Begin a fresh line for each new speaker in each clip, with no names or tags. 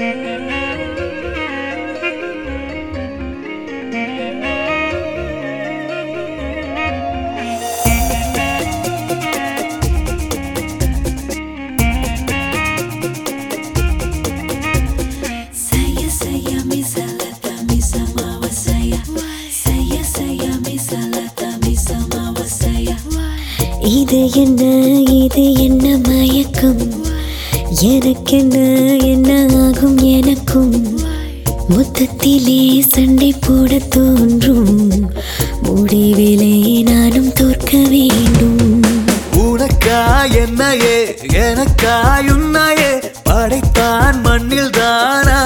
இது என்ன மயக்கம் எனக்கென்ன என்ன ஆகும் எனக்கும் மொத்தத்திலே சண்டை போட தோன்றும் முடிவிலே நானும் தோற்க வேண்டும்
உனக்கா என்னையே எனக்காய் உன்னையே படைத்தான் மண்ணில் தானா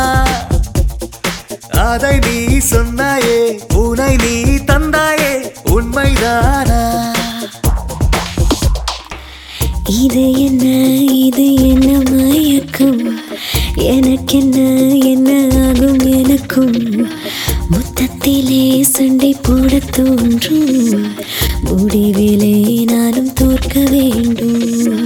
அதை நீ சொன்னாயே உனை நீ தந்தாயே உண்மைதானா
இது என்ன மயக்கம் எனக்கென்ன என்ன ஆகும் எனக்கும் மொத்தத்திலே சண்டை போட தோன்றும் முடிவிலே நானும் தோற்க வேண்டும்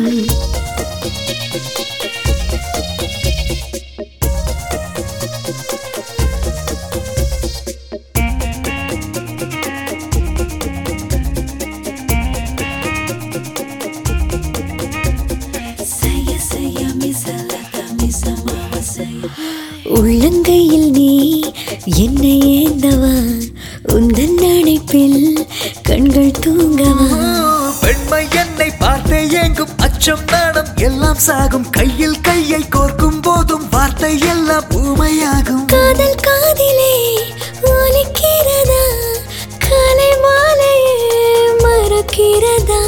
உள்ளங்கையில் நீ என்னை ஏந்தவா உந்தன் அணைப்பில் கண்கள் தூங்கவா
பெண்மை என்னை பார்த்து ஏங்கும் அச்சம் நாணம் எல்லாம் சாகும் கையில் கையை கோர்க்கும் போதும் வார்த்தை எல்லாம் ஊமையாகும்
காதல் காதிலே ஒலிக்கிறதா காலை மாலையே மறக்கிறதா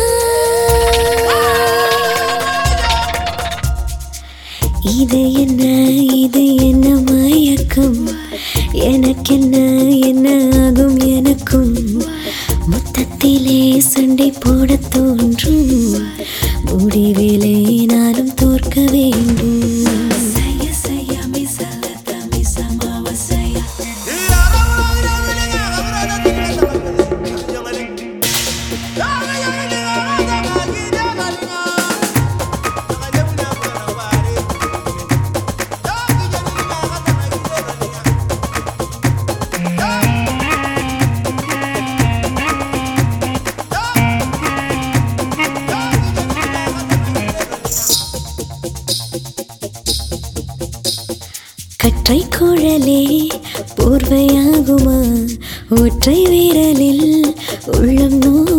இது என்ன மயக்கம் எனக்கென்ன என்ன ஆகும் எனக்கும் மொத்தத்திலே சண்டை போட தோன்றும் முடிவிலே நானும் தோற்க வேண்டும் கற்றை குழலே போர்வையாகுமா ஒற்றை வீரலில் உள்ளம்